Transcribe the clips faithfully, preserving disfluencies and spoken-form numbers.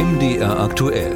M D R aktuell.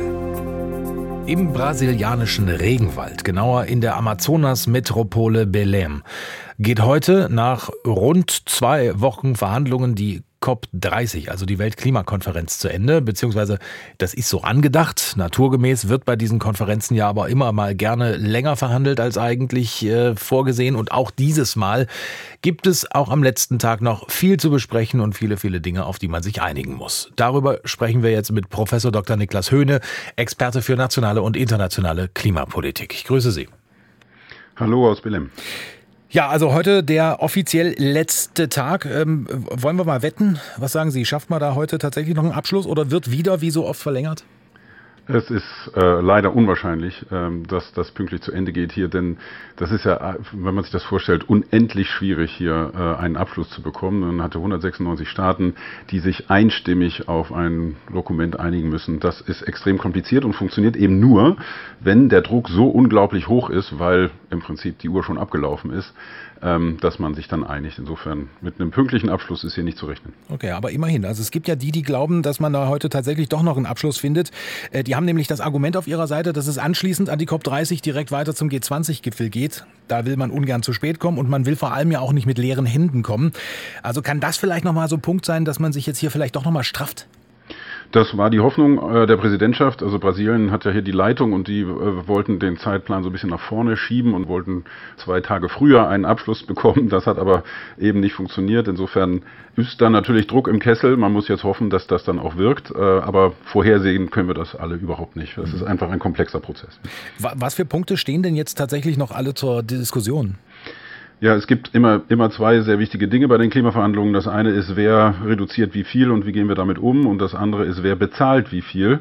Im brasilianischen Regenwald, genauer in der Amazonas-Metropole Belém, geht heute nach rund zwei Wochen Verhandlungen die COP dreißig, also die Weltklimakonferenz, zu Ende, beziehungsweise das ist so angedacht. Naturgemäß wird bei diesen Konferenzen ja aber immer mal gerne länger verhandelt als eigentlich äh, vorgesehen. Und auch dieses Mal gibt es auch am letzten Tag noch viel zu besprechen und viele, viele Dinge, auf die man sich einigen muss. Darüber sprechen wir jetzt mit Professor Doktor Niklas Höhne, Experte für nationale und internationale Klimapolitik. Ich grüße Sie. Hallo aus Belém. Ja, also heute der offiziell letzte Tag. Ähm, wollen wir mal wetten? Was sagen Sie? Schafft man da heute tatsächlich noch einen Abschluss oder wird wieder wie so oft verlängert? Es ist äh, leider unwahrscheinlich, ähm, dass das pünktlich zu Ende geht hier, denn das ist ja, wenn man sich das vorstellt, unendlich schwierig, hier äh, einen Abschluss zu bekommen. Man hatte hundertsechsundneunzig Staaten, die sich einstimmig auf ein Dokument einigen müssen. Das ist extrem kompliziert und funktioniert eben nur, wenn der Druck so unglaublich hoch ist, weil im Prinzip die Uhr schon abgelaufen ist, ähm, dass man sich dann einigt. Insofern mit einem pünktlichen Abschluss ist hier nicht zu rechnen. Okay, aber immerhin. Also es gibt ja die, die glauben, dass man da heute tatsächlich doch noch einen Abschluss findet. Äh, die haben nämlich das Argument auf ihrer Seite, dass es anschließend an die COP dreißig direkt weiter zum G zwanzig Gipfel geht. Da will man ungern zu spät kommen und man will vor allem ja auch nicht mit leeren Händen kommen. Also kann das vielleicht nochmal so ein Punkt sein, dass man sich jetzt hier vielleicht doch nochmal strafft? Das war die Hoffnung äh, der Präsidentschaft. Also Brasilien hat ja hier die Leitung und die äh, wollten den Zeitplan so ein bisschen nach vorne schieben und wollten zwei Tage früher einen Abschluss bekommen. Das hat aber eben nicht funktioniert. Insofern ist da natürlich Druck im Kessel. Man muss jetzt hoffen, dass das dann auch wirkt. Äh, aber vorhersehen können wir das alle überhaupt nicht. Das ist einfach ein komplexer Prozess. Was für Punkte stehen denn jetzt tatsächlich noch alle zur Diskussion? Ja, es gibt immer, immer zwei sehr wichtige Dinge bei den Klimaverhandlungen. Das eine ist, wer reduziert wie viel und wie gehen wir damit um? Und das andere ist, wer bezahlt wie viel?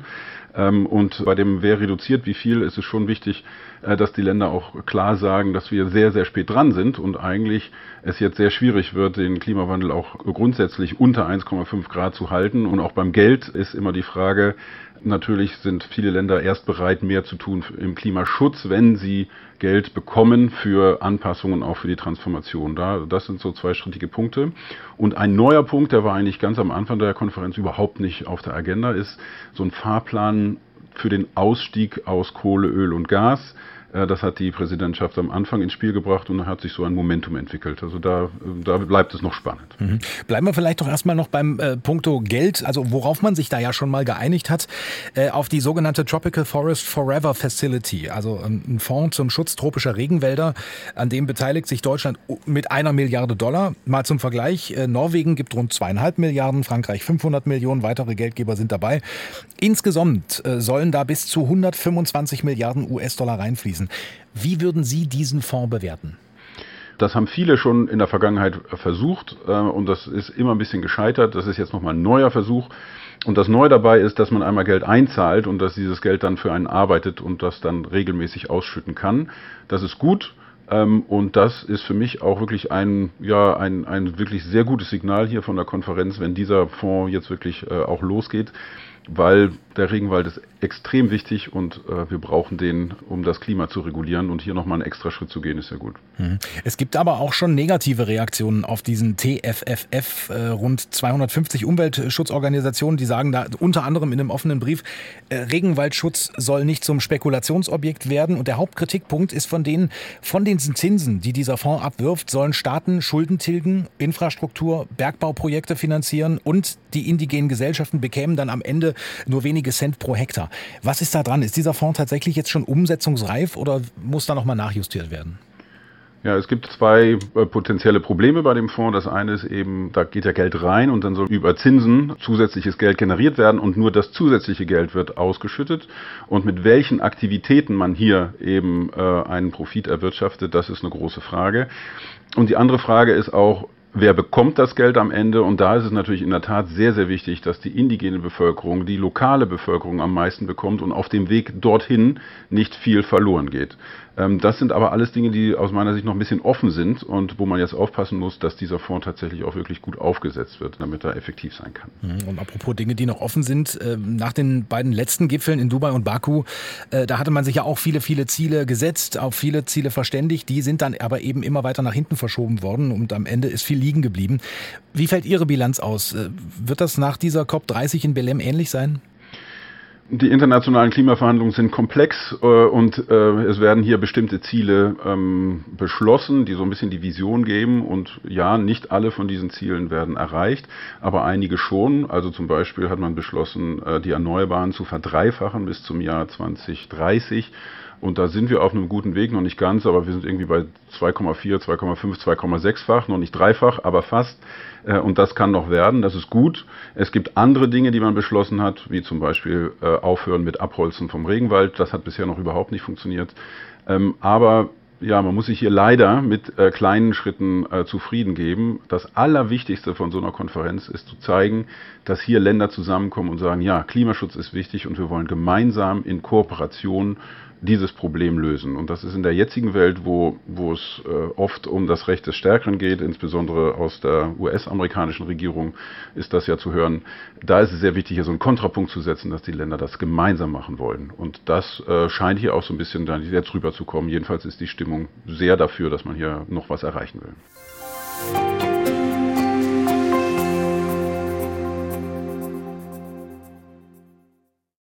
Und bei dem, wer reduziert wie viel, ist es schon wichtig, dass die Länder auch klar sagen, dass wir sehr, sehr spät dran sind und eigentlich es jetzt sehr schwierig wird, den Klimawandel auch grundsätzlich unter eins Komma fünf Grad zu halten. Und auch beim Geld ist immer die Frage, natürlich sind viele Länder erst bereit, mehr zu tun im Klimaschutz, wenn sie Geld bekommen für Anpassungen, auch für die Transformation. Da, das sind so zwei strittige Punkte. Und ein neuer Punkt, der war eigentlich ganz am Anfang der Konferenz überhaupt nicht auf der Agenda, ist so ein Fahrplan für den Ausstieg aus Kohle, Öl und Gas. Das hat die Präsidentschaft am Anfang ins Spiel gebracht und da hat sich so ein Momentum entwickelt. Also da, da bleibt es noch spannend. Mhm. Bleiben wir vielleicht doch erstmal noch beim äh, Punkto Geld, also worauf man sich da ja schon mal geeinigt hat, äh, auf die sogenannte Tropical Forest Forever Facility, also ähm, ein Fonds zum Schutz tropischer Regenwälder, an dem beteiligt sich Deutschland mit einer Milliarde Dollar. Mal zum Vergleich, äh, Norwegen gibt rund zweieinhalb Milliarden, Frankreich fünfhundert Millionen, weitere Geldgeber sind dabei. Insgesamt äh, sollen da bis zu hundertfünfundzwanzig Milliarden U S-Dollar reinfließen. Wie würden Sie diesen Fonds bewerten? Das haben viele schon in der Vergangenheit versucht und das ist immer ein bisschen gescheitert. Das ist jetzt nochmal ein neuer Versuch. Und das Neue dabei ist, dass man einmal Geld einzahlt und dass dieses Geld dann für einen arbeitet und das dann regelmäßig ausschütten kann. Das ist gut. Und das ist für mich auch wirklich ein, ja, ein, ein wirklich sehr gutes Signal hier von der Konferenz, wenn dieser Fonds jetzt wirklich äh, auch losgeht, weil der Regenwald ist extrem wichtig und äh, wir brauchen den, um das Klima zu regulieren und hier nochmal einen extra Schritt zu gehen, ist ja gut. Es gibt aber auch schon negative Reaktionen auf diesen T F F F, äh, rund zweihundertfünfzig Umweltschutzorganisationen, die sagen da unter anderem in einem offenen Brief, äh, Regenwaldschutz soll nicht zum Spekulationsobjekt werden und der Hauptkritikpunkt ist von denen, von den Zinsen, die dieser Fonds abwirft, sollen Staaten Schulden tilgen, Infrastruktur, Bergbauprojekte finanzieren und die indigenen Gesellschaften bekämen dann am Ende nur wenige Cent pro Hektar. Was ist da dran? Ist dieser Fonds tatsächlich jetzt schon umsetzungsreif oder muss da nochmal nachjustiert werden? Ja, es gibt zwei äh, potenzielle Probleme bei dem Fonds. Das eine ist eben, da geht ja Geld rein und dann soll über Zinsen zusätzliches Geld generiert werden und nur das zusätzliche Geld wird ausgeschüttet. Und mit welchen Aktivitäten man hier eben äh, einen Profit erwirtschaftet, das ist eine große Frage. Und die andere Frage ist auch, wer bekommt das Geld am Ende? Und da ist es natürlich in der Tat sehr, sehr wichtig, dass die indigene Bevölkerung, die lokale Bevölkerung am meisten bekommt und auf dem Weg dorthin nicht viel verloren geht. Das sind aber alles Dinge, die aus meiner Sicht noch ein bisschen offen sind und wo man jetzt aufpassen muss, dass dieser Fonds tatsächlich auch wirklich gut aufgesetzt wird, damit er effektiv sein kann. Und apropos Dinge, die noch offen sind, nach den beiden letzten Gipfeln in Dubai und Baku, da hatte man sich ja auch viele, viele Ziele gesetzt, auf viele Ziele verständigt, die sind dann aber eben immer weiter nach hinten verschoben worden und am Ende ist viel liegen geblieben. Wie fällt Ihre Bilanz aus? Wird das nach dieser COP dreißig in Belém ähnlich sein? Die internationalen Klimaverhandlungen sind komplex äh, und äh, es werden hier bestimmte Ziele ähm, beschlossen, die so ein bisschen die Vision geben. Und ja, nicht alle von diesen Zielen werden erreicht, aber einige schon. Also zum Beispiel hat man beschlossen, äh, die Erneuerbaren zu verdreifachen bis zum Jahr zwanzig dreißig. Und da sind wir auf einem guten Weg, noch nicht ganz, aber wir sind irgendwie bei zwei Komma vier, zwei Komma fünf, zwei Komma sechs-fach, noch nicht dreifach, aber fast. Und das kann noch werden, das ist gut. Es gibt andere Dinge, die man beschlossen hat, wie zum Beispiel aufhören mit Abholzen vom Regenwald. Das hat bisher noch überhaupt nicht funktioniert. Aber ja, man muss sich hier leider mit äh, kleinen Schritten äh, zufrieden geben. Das Allerwichtigste von so einer Konferenz ist zu zeigen, dass hier Länder zusammenkommen und sagen, ja, Klimaschutz ist wichtig und wir wollen gemeinsam in Kooperation dieses Problem lösen. Und das ist in der jetzigen Welt, wo, wo es äh, oft um das Recht des Stärkeren geht, insbesondere aus der U S-amerikanischen Regierung ist das ja zu hören. Da ist es sehr wichtig, hier so einen Kontrapunkt zu setzen, dass die Länder das gemeinsam machen wollen. Und das äh, scheint hier auch so ein bisschen dann jetzt rüberzukommen. Jedenfalls ist die Stimmung sehr dafür, dass man hier noch was erreichen will.